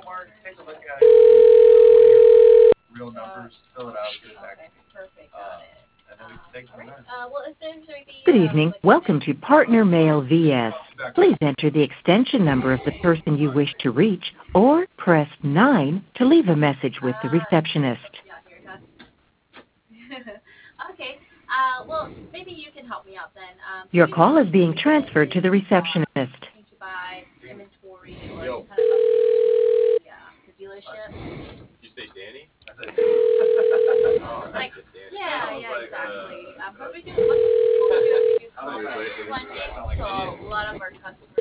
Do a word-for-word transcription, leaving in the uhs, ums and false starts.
Mark, take a look at it. Real numbers, fill it out, get it back to me. Perfect, got it. And then we can take it from there. Uh, well, essentially the, Good uh, evening. like Welcome to Partner Mail V S. Please enter the extension number of the person you wish to reach or press nine to leave a message with the receptionist. Yeah, here, that's okay. Uh, well, maybe you can help me out then. Um, Your call is being transferred to the receptionist. to buy inventory or Yo. kind of update the, uh, the dealership. Did you say Danny? I said Danny. Oh, I like, said Danny. yeah, I was yeah, like, exactly. uh, Um, but we do, what we do is I was like, Monday, so a lot of our customers